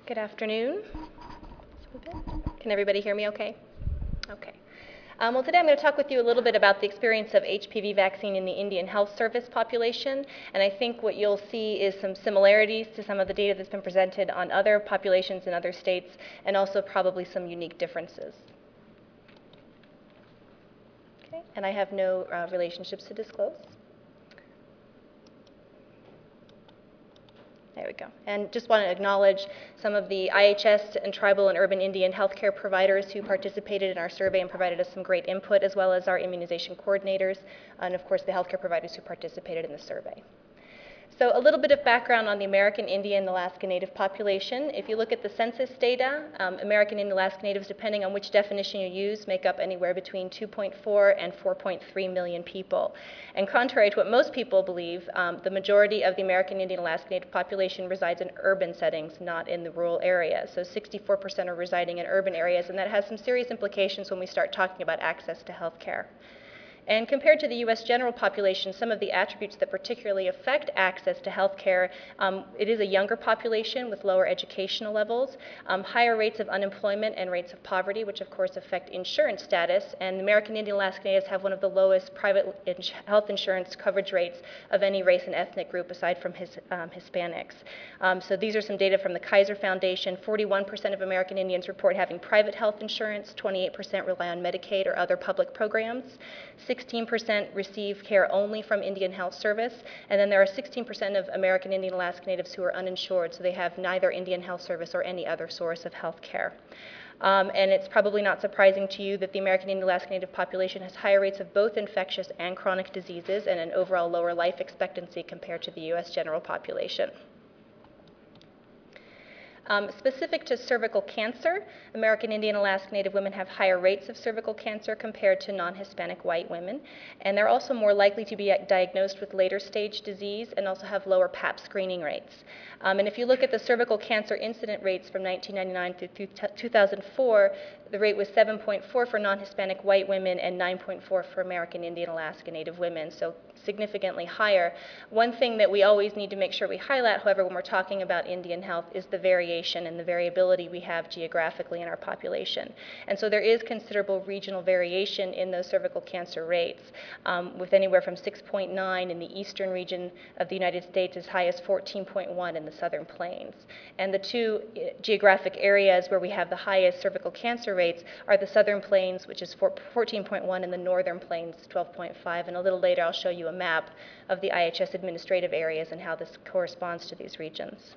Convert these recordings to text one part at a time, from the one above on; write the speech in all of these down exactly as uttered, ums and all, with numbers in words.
Good afternoon. Can everybody hear me okay? Okay. Um, well, today I'm going to talk with you a little bit about the experience of H P V vaccine in the Indian Health Service population. And I think what you'll see is some similarities to some of the data that's been presented on other populations in other states, and also probably some unique differences. Okay. And I have no uh, relationships to disclose. There we go. And just want to acknowledge some of the I H S and tribal and urban Indian healthcare providers who participated in our survey and provided us some great input, as well as our immunization coordinators, and of course the healthcare providers who participated in the survey. So a little bit of background on the American Indian and Alaska Native population. If you look at the census data, um, American Indian and Alaska Natives, depending on which definition you use, make up anywhere between two point four and four point three million people. And contrary to what most people believe, um, the majority of the American Indian and Alaska Native population resides in urban settings, not in the rural areas. So sixty-four percent are residing in urban areas, and that has some serious implications when we start talking about access to health care. And compared to the U S general population, some of the attributes that particularly affect access to health care, um, it is a younger population with lower educational levels, um, higher rates of unemployment and rates of poverty, which of course affect insurance status. And the American Indian and Alaska Natives have one of the lowest private ins- health insurance coverage rates of any race and ethnic group aside from his, um, Hispanics. Um, so these are some data from the Kaiser Foundation. forty-one percent of American Indians report having private health insurance, twenty-eight percent rely on Medicaid or other public programs. sixteen percent receive care only from Indian Health Service, and then there are sixteen percent of American Indian and Alaska Natives who are uninsured, so they have neither Indian Health Service or any other source of health care. Um, and it's probably not surprising to you that the American Indian and Alaska Native population has higher rates of both infectious and chronic diseases and an overall lower life expectancy compared to the U S general population. Um, specific to cervical cancer, American Indian and Alaska Native women have higher rates of cervical cancer compared to non-Hispanic white women, and they're also more likely to be diagnosed with later stage disease and also have lower pap screening rates. Um, and if you look at the cervical cancer incident rates from nineteen ninety-nine through two thousand four, the rate was seven point four for non-Hispanic white women and nine point four for American Indian and Alaska Native women, so significantly higher. One thing that we always need to make sure we highlight, however, when we're talking about Indian health is the variation and the variability we have geographically in our population. And so there is considerable regional variation in those cervical cancer rates, um, with anywhere from six point nine in the eastern region of the United States as high as fourteen point one in the southern plains. And the two geographic areas where we have the highest cervical cancer rates are the southern plains, which is fourteen point one, and the northern plains, twelve point five. And a little later I'll show you a map of the I H S administrative areas and how this corresponds to these regions.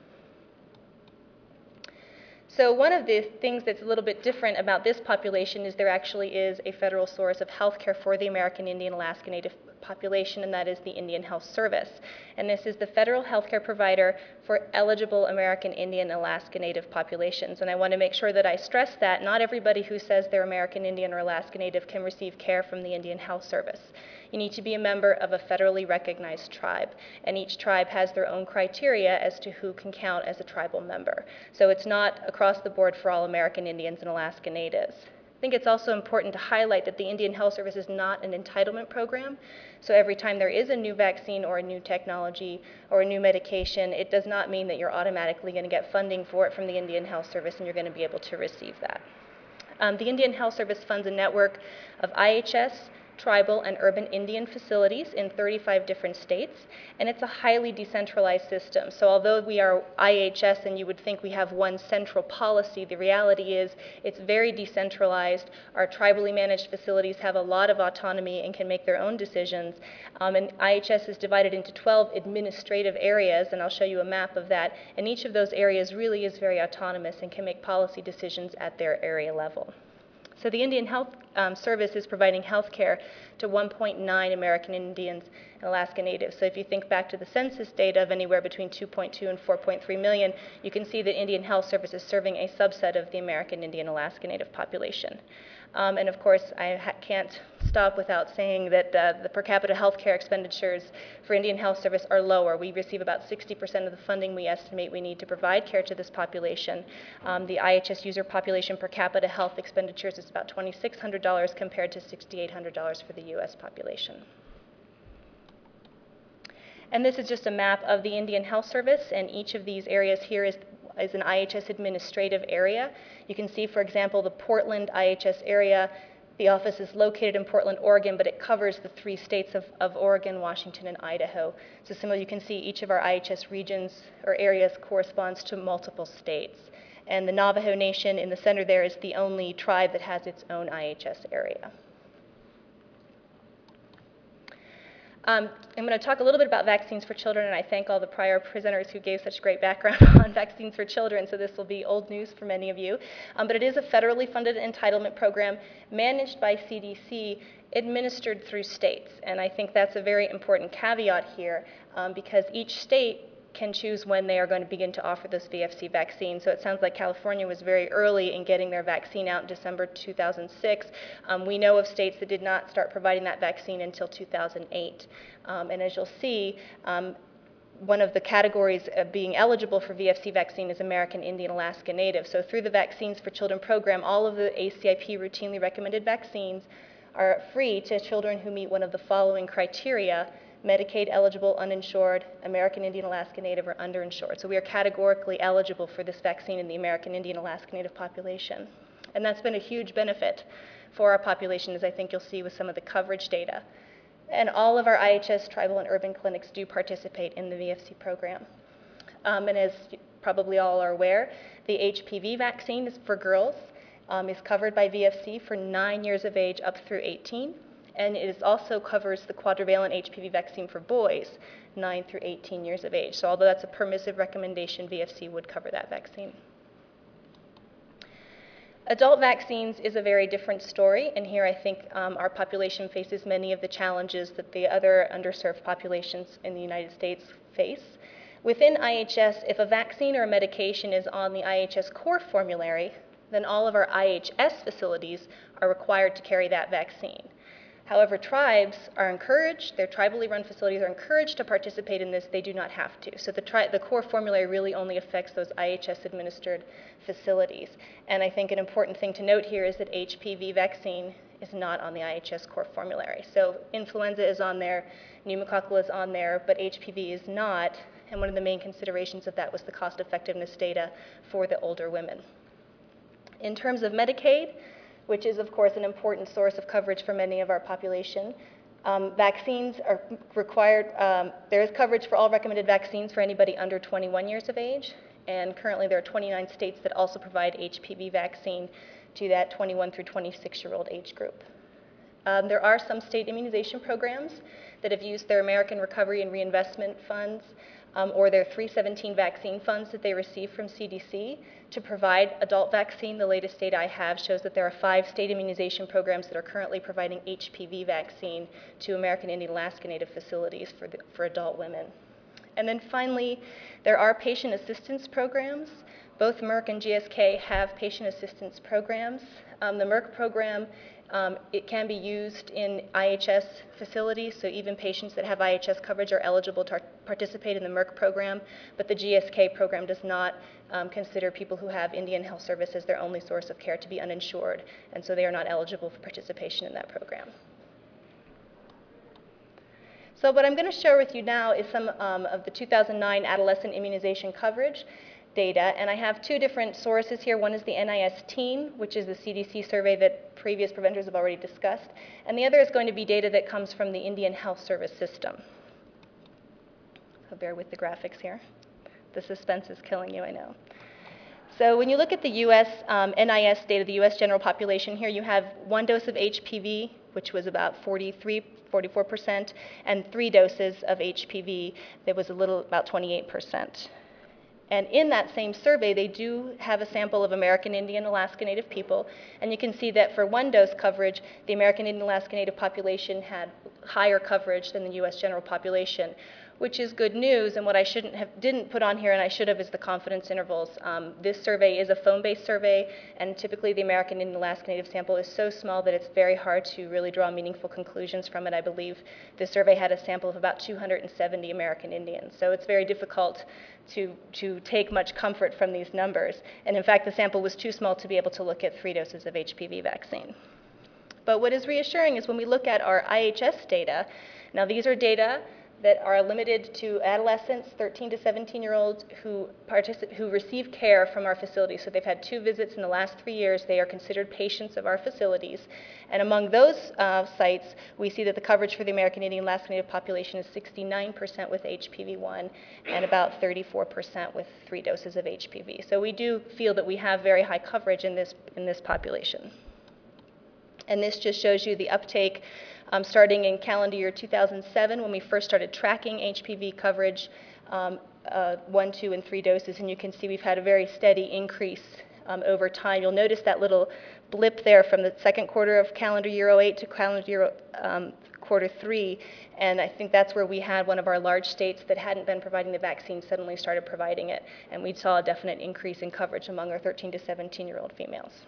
So one of the things that's a little bit different about this population is there actually is a federal source of health care for the American Indian Alaska Native population, and that is the Indian Health Service. And this is the federal health care provider for eligible American Indian and Alaska Native populations. And I want to make sure that I stress that not everybody who says they're American Indian or Alaska Native can receive care from the Indian Health Service. You need to be a member of a federally recognized tribe, and each tribe has their own criteria as to who can count as a tribal member. So it's not across the board for all American Indians and Alaska Natives. I think it's also important to highlight that the Indian Health Service is not an entitlement program. So every time there is a new vaccine or a new technology or a new medication, it does not mean that you're automatically going to get funding for it from the Indian Health Service and you're going to be able to receive that. Um, the Indian Health Service funds a network of I H S, tribal, and urban Indian facilities in thirty-five different states, and it's a highly decentralized system. So although we are I H S and you would think we have one central policy, the reality is it's very decentralized. Our tribally managed facilities have a lot of autonomy and can make their own decisions, um, and I H S is divided into twelve administrative areas, and I'll show you a map of that, and each of those areas really is very autonomous and can make policy decisions at their area level. So the Indian Health um, Service is providing health care to one point nine American Indians and Alaska Natives. So if you think back to the census data of anywhere between two point two and four point three million, you can see that Indian Health Service is serving a subset of the American Indian and Alaska Native population. Um, and of course, I ha- can't stop without saying that uh, the per capita health care expenditures for Indian Health Service are lower. We receive about sixty percent of the funding we estimate we need to provide care to this population. Um, the I H S user population per capita health expenditures is about two thousand six hundred dollars compared to six thousand eight hundred dollars for the U S population. And this is just a map of the Indian Health Service, and each of these areas here is is an I H S administrative area. You can see, for example, the Portland I H S area. The office is located in Portland, Oregon, but it covers the three states of, of Oregon, Washington, and Idaho. So similarly, you can see each of our I H S regions or areas corresponds to multiple states. And the Navajo Nation in the center there is the only tribe that has its own I H S area. Um, I'm going to talk a little bit about vaccines for children, and I thank all the prior presenters who gave such great background on vaccines for children, so this will be old news for many of you. Um, but it is a federally funded entitlement program managed by C D C, administered through states. And I think that's a very important caveat here, um, because each state can choose when they are going to begin to offer this V F C vaccine. So it sounds like California was very early in getting their vaccine out in December two thousand six. Um, we know of states that did not start providing that vaccine until two thousand eight. Um, and as you'll see, um, one of the categories of being eligible for V F C vaccine is American Indian Alaska Native. So through the Vaccines for Children program, all of the A C I P routinely recommended vaccines are free to children who meet one of the following criteria: Medicaid eligible, uninsured, American Indian Alaska Native, or underinsured. So we are categorically eligible for this vaccine in the American Indian Alaska Native population. And that's been a huge benefit for our population, as I think you'll see with some of the coverage data. And all of our I H S tribal and urban clinics do participate in the V F C program. Um, and as probably all are aware, the H P V vaccine is for girls, um, is covered by V F C for nine years of age up through eighteen. And it is also covers the quadrivalent H P V vaccine for boys, nine through eighteen years of age. So although that's a permissive recommendation, V F C would cover that vaccine. Adult vaccines is a very different story, and here I think um, our population faces many of the challenges that the other underserved populations in the United States face. Within I H S, if a vaccine or a medication is on the I H S core formulary, then all of our I H S facilities are required to carry that vaccine. However, tribes are encouraged, their tribally run facilities are encouraged to participate in this. They do not have to. So the, tri the core formulary really only affects those I H S administered facilities. And I think an important thing to note here is that H P V vaccine is not on the I H S core formulary. So influenza is on there, pneumococcal is on there, but H P V is not. And one of the main considerations of that was the cost effectiveness data for the older women. In terms of Medicaid, which is, of course, an important source of coverage for many of our population. Um, vaccines are required. Um, there is coverage for all recommended vaccines for anybody under twenty-one years of age, and currently there are twenty-nine states that also provide H P V vaccine to that twenty-one through twenty-six-year-old age group. Um, there are some state immunization programs that have used their American Recovery and Reinvestment Funds um, or their three seventeen vaccine funds that they receive from C D C to provide adult vaccine. The latest data I have shows that there are five state immunization programs that are currently providing H P V vaccine to American Indian Alaska Native facilities for, the, for adult women. And then finally, there are patient assistance programs. Both Merck and G S K have patient assistance programs. Um, the Merck program, um, it can be used in I H S facilities, so even patients that have I H S coverage are eligible to participate in the Merck program, but the G S K program does not um, consider people who have Indian Health Service as their only source of care to be uninsured, and so they are not eligible for participation in that program. So what I'm going to share with you now is some um, of the two thousand nine adolescent immunization coverage data, and I have two different sources here. One is the N I S Teen, which is the C D C survey that previous presenters have already discussed, and the other is going to be data that comes from the Indian Health Service system. So bear with the graphics here. The suspense is killing you, I know. So when you look at the U S um, N I S data, the U S general population here, you have one dose of H P V, which was about forty-three, forty-four percent, and three doses of H P V, that was a little, about twenty-eight percent. And in that same survey, they do have a sample of American Indian Alaska Native people, and you can see that for one dose coverage, the American Indian Alaska Native population had higher coverage than the U S general population, which is good news. And what I shouldn't have, didn't put on here, and I should have, is the confidence intervals. Um, this survey is a phone-based survey, and typically the American Indian Alaska Native sample is so small that it's very hard to really draw meaningful conclusions from it. I believe this survey had a sample of about two hundred seventy American Indians, so it's very difficult to, to take much comfort from these numbers. And in fact, the sample was too small to be able to look at three doses of H P V vaccine. But what is reassuring is when we look at our I H S data, now these are data that are limited to adolescents, thirteen to seventeen year olds who, particip- who receive care from our facilities. So they've had two visits in the last three years. They are considered patients of our facilities. And among those uh, sites, we see that the coverage for the American Indian Alaska Native population is sixty-nine percent with H P V one and about thirty-four percent with three doses of H P V. So we do feel that we have very high coverage in this, in this population. And this just shows you the uptake um, starting in calendar year two thousand seven when we first started tracking H P V coverage, um, uh, one, two, and three doses. And you can see we've had a very steady increase um, over time. You'll notice that little blip there from the second quarter of calendar year oh eight to calendar year um, quarter three. And I think that's where we had one of our large states that hadn't been providing the vaccine suddenly started providing it. And we saw a definite increase in coverage among our thirteen to seventeen year old females.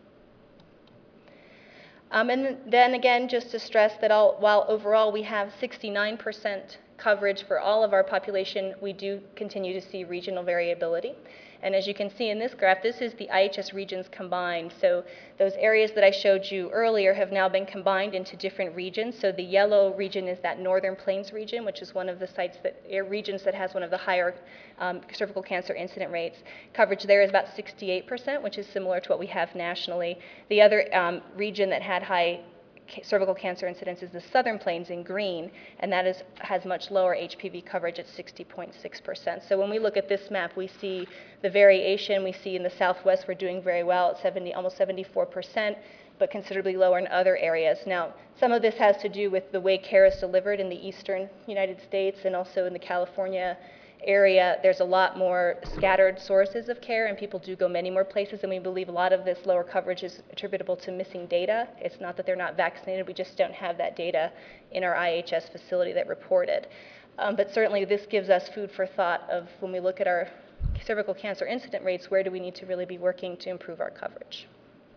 Um, and then again, just to stress that all, while overall we have sixty-nine percent coverage for all of our population, we do continue to see regional variability. And as you can see in this graph, this is the I H S regions combined. So those areas that I showed you earlier have now been combined into different regions. So the yellow region is that Northern Plains region, which is one of the sites that, regions that has one of the higher um, cervical cancer incident rates. Coverage there is about sixty-eight percent, which is similar to what we have nationally. The other um, region that had high cervical cancer incidence is the Southern Plains in green, and that is, has much lower H P V coverage at sixty point six percent. So when we look at this map, we see the variation. We see in the Southwest we're doing very well at seventy, almost seventy-four percent, but considerably lower in other areas. Now, some of this has to do with the way care is delivered in the eastern United States and also in the California area. There's a lot more scattered sources of care, and people do go many more places, and we believe a lot of this lower coverage is attributable to missing data. It's not that they're not vaccinated, we just don't have that data in our I H S facility that reported. Um, but certainly this gives us food for thought of when we look at our cervical cancer incident rates, where do we need to really be working to improve our coverage?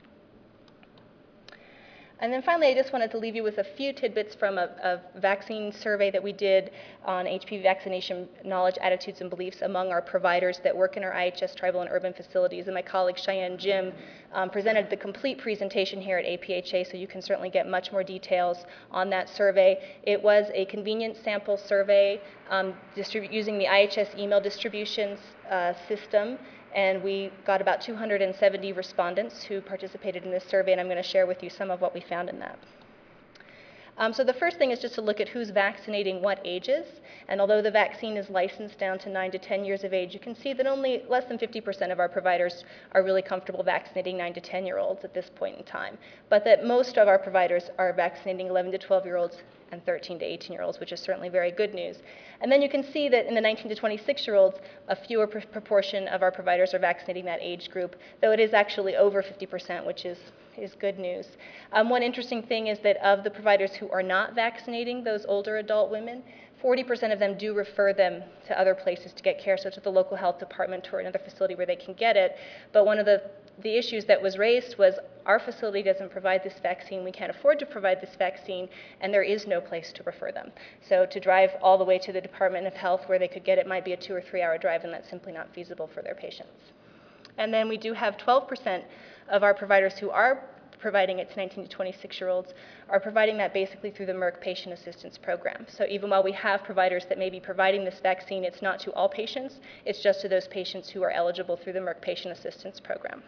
And then finally, I just wanted to leave you with a few tidbits from a, a vaccine survey that we did on H P V vaccination knowledge, attitudes, and beliefs among our providers that work in our I H S tribal and urban facilities. And my colleague Cheyenne Jim um, presented the complete presentation here at A P H A, so you can certainly get much more details on that survey. It was a convenient sample survey um, using the I H S email distributions uh, system. And we got about two hundred seventy respondents who participated in this survey, and I'm going to share with you some of what we found in that. Um, so the first thing is just to look at who's vaccinating what ages. And although the vaccine is licensed down to nine to ten years of age, you can see that only less than fifty percent of our providers are really comfortable vaccinating nine to ten year olds at this point in time. But that most of our providers are vaccinating eleven to twelve year olds and thirteen to eighteen year olds, which is certainly very good news. And then you can see that in the nineteen to twenty-six year olds, a fewer pr proportion of our providers are vaccinating that age group, though it is actually over fifty percent, which is, is good news. Um, one interesting thing is that of the providers who are not vaccinating those older adult women, forty percent of them do refer them to other places to get care, so to the local health department or another facility where they can get it. But one of the, the issues that was raised was our facility doesn't provide this vaccine, we can't afford to provide this vaccine, and there is no place to refer them. So to drive all the way to the Department of Health where they could get it might be a two or three hour drive, and that's simply not feasible for their patients. And then we do have twelve percent of our providers who are providing it to nineteen to twenty-six year olds are providing that basically through the Merck Patient Assistance Program. So even while we have providers that may be providing this vaccine, it's not to all patients, it's just to those patients who are eligible through the Merck Patient Assistance Program.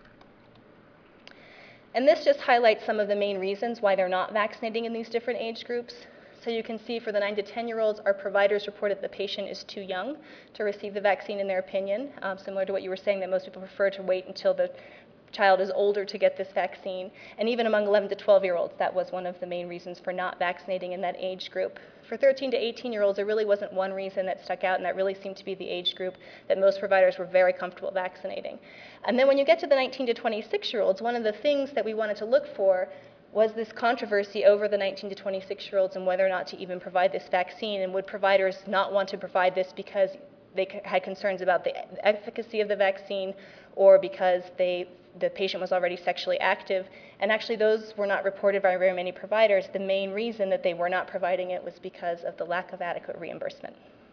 And this just highlights some of the main reasons why they're not vaccinating in these different age groups. So you can see for the nine to ten year olds, our providers reported the patient is too young to receive the vaccine in their opinion, um, similar to what you were saying, that most people prefer to wait until the child is older to get this vaccine. And even among eleven to twelve year olds, that was one of the main reasons for not vaccinating in that age group. For thirteen to eighteen year olds, there really wasn't one reason that stuck out, and that really seemed to be the age group that most providers were very comfortable vaccinating. And then when you get to the nineteen to twenty-six year olds, one of the things that we wanted to look for was this controversy over the nineteen to twenty-six year olds and whether or not to even provide this vaccine, and would providers not want to provide this because they had concerns about the efficacy of the vaccine or because they, the patient was already sexually active. And actually those were not reported by very many providers. The main reason that they were not providing it was because of the lack of adequate reimbursement.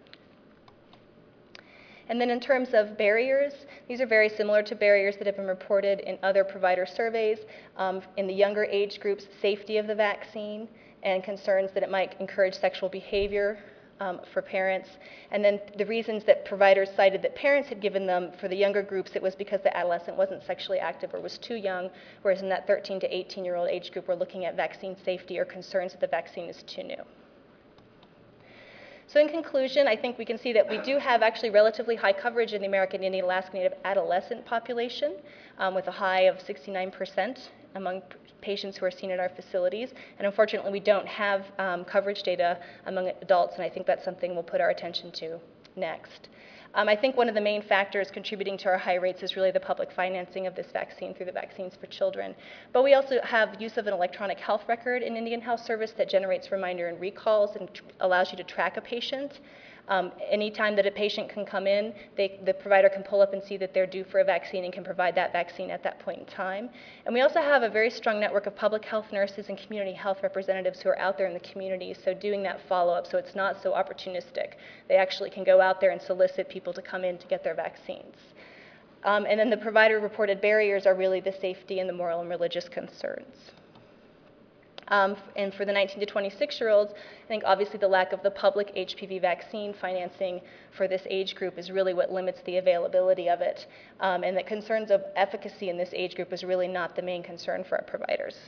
And then in terms of barriers, these are very similar to barriers that have been reported in other provider surveys. Um, in the younger age groups, safety of the vaccine and concerns that it might encourage sexual behavior um, for parents. And then the reasons that providers cited that parents had given them for the younger groups, it was because the adolescent wasn't sexually active or was too young, whereas in that thirteen to eighteen year old age group, we're looking at vaccine safety or concerns that the vaccine is too new. So in conclusion, I think we can see that we do have actually relatively high coverage in the American Indian Alaska Native adolescent population, um, with a high of sixty-nine percent among patients who are seen at our facilities. And unfortunately, we don't have um, coverage data among adults, and I think that's something we'll put our attention to next. Um, I think one of the main factors contributing to our high rates is really the public financing of this vaccine through the Vaccines for Children. But we also have use of an electronic health record in Indian Health Service that generates reminder and recalls and allows you to track a patient. Um, anytime that a patient can come in, they, the provider can pull up and see that they're due for a vaccine and can provide that vaccine at that point in time. And we also have a very strong network of public health nurses and community health representatives who are out there in the community, so doing that follow-up so it's not so opportunistic. They actually can go out there and solicit people to come in to get their vaccines. Um, and then the provider-reported barriers are really the safety and the moral and religious concerns. Um, and for the nineteen to twenty-six year olds, I think obviously the lack of the public H P V vaccine financing for this age group is really what limits the availability of it. Um, and that concerns of efficacy in this age group is really not the main concern for our providers.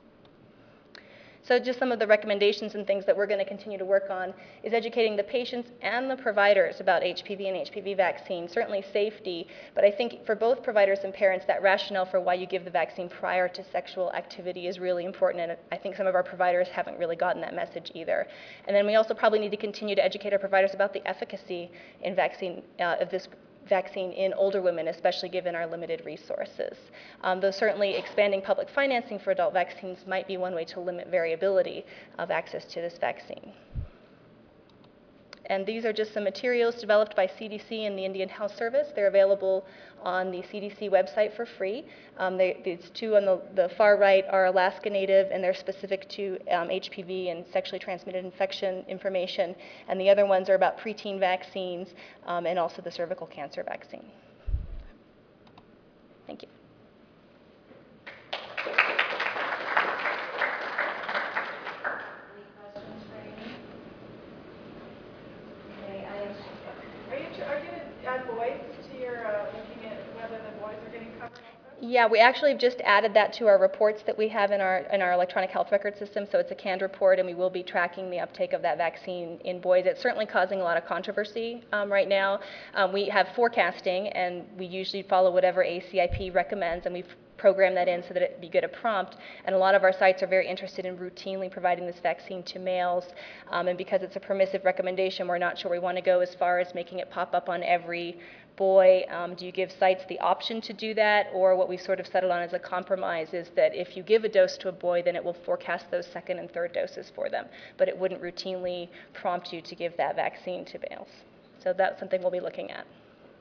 So just some of the recommendations and things that we're going to continue to work on is educating the patients and the providers about H P V and H P V vaccine, certainly safety, but I think for both providers and parents, that rationale for why you give the vaccine prior to sexual activity is really important, and I think some of our providers haven't really gotten that message either. And then we also probably need to continue to educate our providers about the efficacy in vaccine uh, of this vaccine in older women, especially given our limited resources. Um, though certainly expanding public financing for adult vaccines might be one way to limit variability of access to this vaccine. And these are just some materials developed by C D C and the Indian Health Service. They're available on the C D C website for free. Um, they, these two on the, the far right are Alaska Native, and they're specific to um, H P V and sexually transmitted infection information. And the other ones are about preteen vaccines um, and also the cervical cancer vaccine. Thank you. Yeah, we actually have just added that to our reports that we have in our in our electronic health record system. So it's a canned report, and we will be tracking the uptake of that vaccine in boys. It's certainly causing a lot of controversy um, right now. Um, we have forecasting, and we usually follow whatever A C I P recommends, and we've programmed that in so that it be good a prompt. And a lot of our sites are very interested in routinely providing this vaccine to males. Um, and because it's a permissive recommendation, we're not sure we want to go as far as making it pop up on every boy. Um, do you give sites the option to do that? Or what we've sort of settled on as a compromise is that if you give a dose to a boy, then it will forecast those second and third doses for them. But it wouldn't routinely prompt you to give that vaccine to males. So that's something we'll be looking at.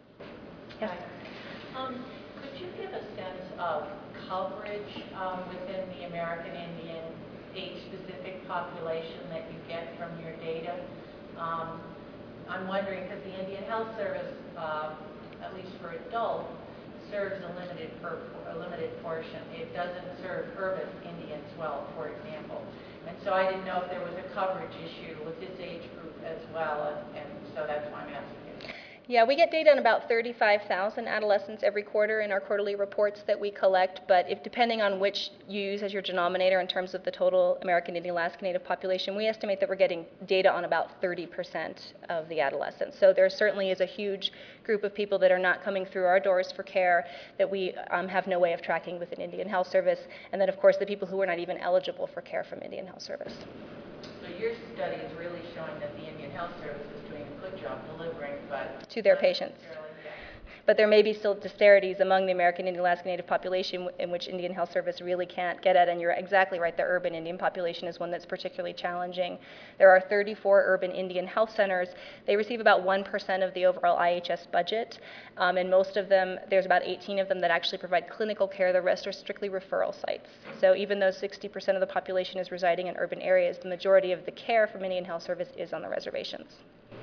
Yes? Um, could you give a sense of coverage um, within the American Indian age-specific population that you get from your data? Um, I'm wondering, because the Indian Health Service, uh, at least for adults, serves a limited, per, a limited portion. It doesn't serve urban Indians well, for example. And so I didn't know if there was a coverage issue with this age group as well, and, and so that's why I'm asking you. Yeah, we get data on about thirty-five thousand adolescents every quarter in our quarterly reports that we collect, but if depending on which you use as your denominator in terms of the total American Indian Alaska Native population, we estimate that we're getting data on about thirty percent of the adolescents. So there certainly is a huge group of people that are not coming through our doors for care that we um, have no way of tracking with an Indian Health Service, and then of course the people who are not even eligible for care from Indian Health Service. So your study is really showing that the Indian Health Service is doing a good job delivering, but to their patients. But there may be still disparities among the American Indian Alaska Native population in which Indian Health Service really can't get at, and you're exactly right, the urban Indian population is one that's particularly challenging. There are thirty-four urban Indian health centers. They receive about one percent of the overall I H S budget, um, and most of them, there's about eighteen of them that actually provide clinical care. The rest are strictly referral sites. So even though sixty percent of the population is residing in urban areas, the majority of the care from Indian Health Service is on the reservations.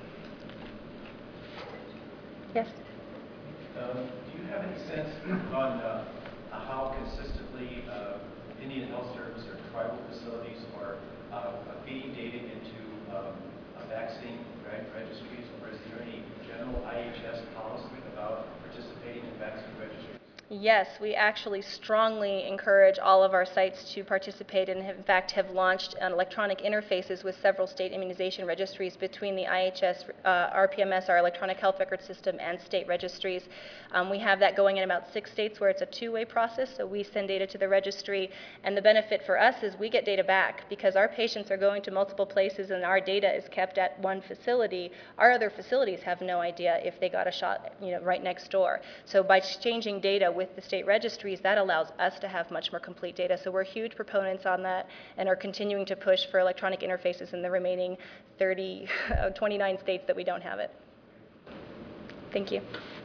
Yes? Um, do you have any sense on uh, how consistently uh, Indian Health Service or tribal facilities are uh, feeding data into um, uh, vaccine right, registries, or is there any general I H S policy about participating in vaccine registries? Yes, we actually strongly encourage all of our sites to participate and have, in fact have launched uh, electronic interfaces with several state immunization registries between the I H S, uh, R P M S, our electronic health record system, and state registries. Um, we have that going in about six states where it's a two-way process, so we send data to the registry, and the benefit for us is we get data back because our patients are going to multiple places and our data is kept at one facility. Our other facilities have no idea if they got a shot, you know, right next door. So by exchanging data with the state registries, that allows us to have much more complete data. So we're huge proponents on that and are continuing to push for electronic interfaces in the remaining thirty, twenty-nine states that we don't have it. Thank you.